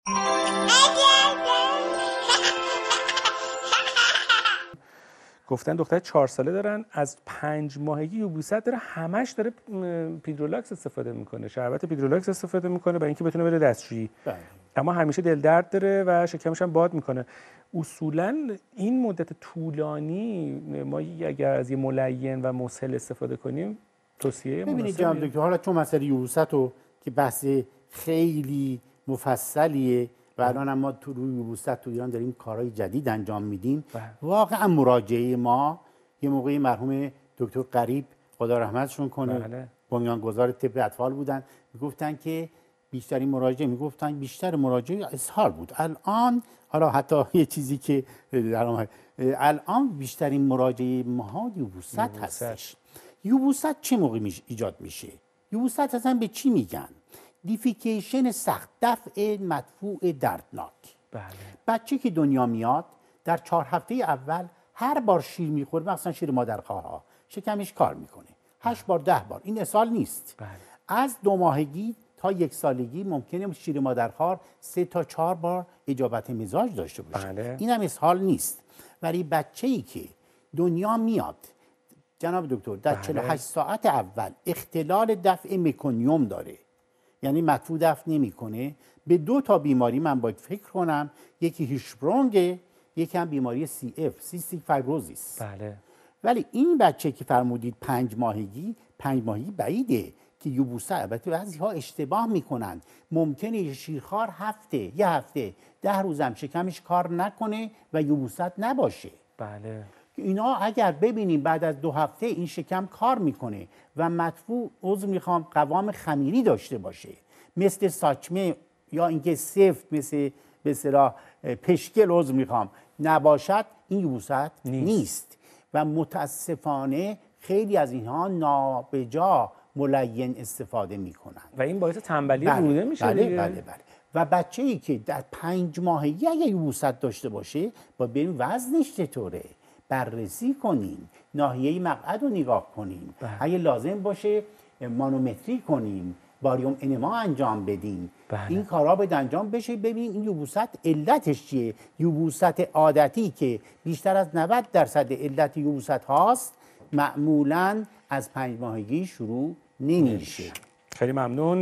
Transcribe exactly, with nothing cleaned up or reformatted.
گفتن دختر چهار ساله دارن، از پنج ماهگی یبوست داره همش داره پیدرولاکس استفاده میکنه، شربت پیدرولاکس استفاده میکنه برای اینکه بتونه بره دستشویی. اما همیشه دل درد داره و شکمش هم باد میکنه. اصولا این مدت طولانی ما اگر از یه ملین و مسهل استفاده کنیم توصیه مناسبیه؟ ببینید جناب دکتر، حالا چون مسئله یبوست رو که بحث خیلی مفصلیه و الان هم ما تو روی یبوست تو ایران داریم کارهای جدید انجام میدیم، واقعا مراجعه ما یه موقعی مرحوم دکتر قریب خدا رحمتشون کنه بله. بنیانگذار طب اطفال بودن، میگفتن که بیشترین مراجعه میگفتن بیشتر مراجعه اسهال بود. الان حالا حتی یه چیزی که در الان بیشترین مراجعه ما یبوست هستش. یبوست چه موقع ایجاد میشه؟ یبوست اصلا به چی میگن؟ دیفیکیشن سخت، دفع مدفوع دردناک. بله. بچه که دنیا میاد در چهار هفته اول هر بار شیر میخوره، مثلا شیر مادرخوارها، شکمش کار میکنه. هشت بار ده بار، این اسهال نیست. بله. از دو ماهگی تا یک سالگی ممکنه شیر مادرخوار سه تا چهار بار اجابت مزاج داشته باشه. بله. این هم اسهال نیست. ولی بچه‌ای که دنیا میاد جناب دکتر در چهل و هشت ساعت اول اختلال دفع مکونیوم داره، یعنی مدفوع دفع نمیکنه، به دو تا بیماری من باید فکر کنم، یکی هیشبرونگه، یکی هم بیماری سی اف، سیستیک فایبروزیس. بله. ولی این بچه که فرمودید پنج ماهگی، پنج ماهگی بعیده که یبوست، البته بعضی‌ها اشتباه میکنن، ممکنه شیرخوار هفته یه هفته ده روزم شکمش کار نکنه و یبوست نباشه. بله. اینا اگر ببینیم بعد از دو هفته این شکم کار میکنه و مدفوع عضو میخوام قوام خمیری داشته باشه، مثل ساچمه یا اینکه سفت مثل به اصطلاح پشکل عضو میخوام نباشد، این یبوست نیست. نیست و متاسفانه خیلی از اینها نابجا ملین استفاده میکنن و این باعث تنبلی بله، روده میشه بله دیگه. بله بله. و بچه‌ای که در پنج ماهگی اگه یبوست داشته باشه با بریم وزنش چطوره بررسی کنیم، ناحیه مقعد رو نگاه کنیم، بله. اگه لازم باشه مانومتری کنیم، باریوم انما انجام بدیم. بله. این کارا باید انجام بشه. ببین این یبوست علتش چیه؟ یبوست عادتی که بیشتر از نود درصد علت یبوست هاست معمولاً از پنج ماهگی شروع نمیشه. خیلی ممنون.